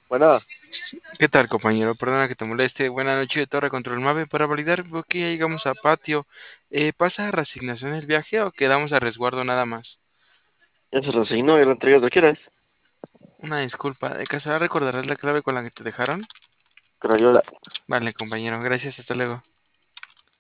Bueno, ¿Qué tal, compañero? Perdona que te moleste. Buenas noches de Torre Control Mave. Para validar, veo que ya llegamos a patio. ¿Pasa a reasignación el viaje o quedamos a resguardo nada más? ya se lo asignó y lo entregué cuando quieras. Una disculpa. ¿De casualidad recordarás la clave con la que te dejaron? Crayola. Vale, compañero. Gracias. Hasta luego.